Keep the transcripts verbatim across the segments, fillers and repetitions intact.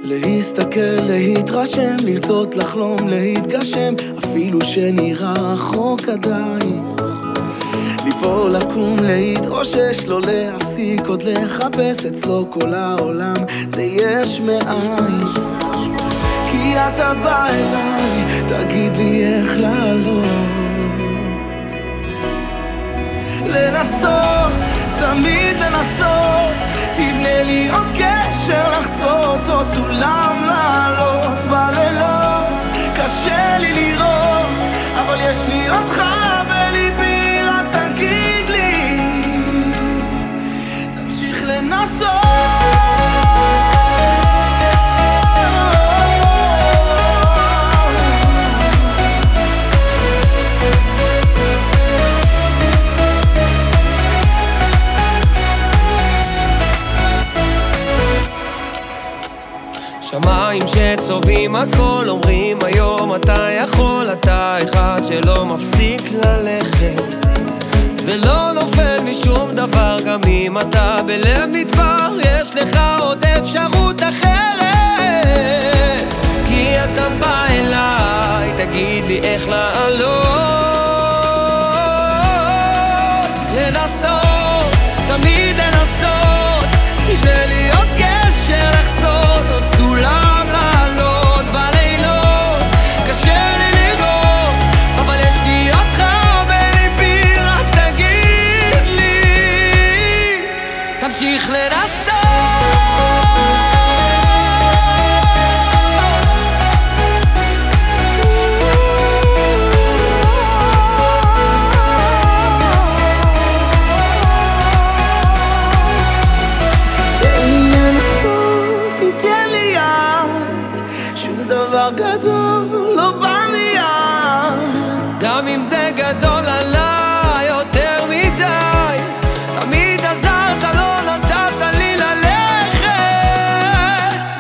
להסתכל, להתרשם, לרצות לחלום, להתגשם, אפילו שנראה רחוק עדיין. ליפול, לקום, להתאושש, לא להפסיק עוד לחפש אצלו כל העולם, זה יש מאין. כי אתה בא אליי, תגיד לי איך לעלות. לנסות, תמיד לנסות, תבנה לי עוד קשר לחצות, עוד סולם לעלות. בלילות קשה לי לראות, אבל יש לי אותך בליבי, רק תגיד לי, תמשיך לנסות. שמיים שצובעים הכל, אומרים היום אתה יכול, אתה אחד שלא מפסיק ללכת ולא נופל משום דבר, גם אם אתה בלב מדבר יש לך עוד אפשרות אחרת. כי אתה בא אליי, תגיד לי איך לעלות. לנסות, תמיד לנסות, תבנה לי עוד קשר לחצות, עוד סולם לעלות. בלילות קשה לי לראות, אבל יש לי אותך בליבי, רק תגיד לי, תמשיך לנסות. דבר גדול לא בא מיד, גם אם זה גדול עליי יותר מדי, תמיד עזרת, לא נתת לי ללכת.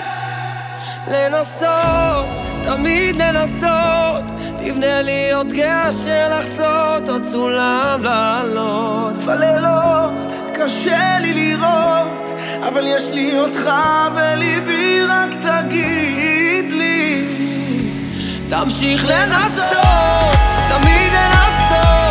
לנסות, תמיד לנסות, תבנה לי עוד גשר לחצות, עוד סולם לעלות. בלילות קשה לי לראות, אבל יש לי אותך בליבי, רק תגיד לי, תמשיך לנסות, תמיד לנסות.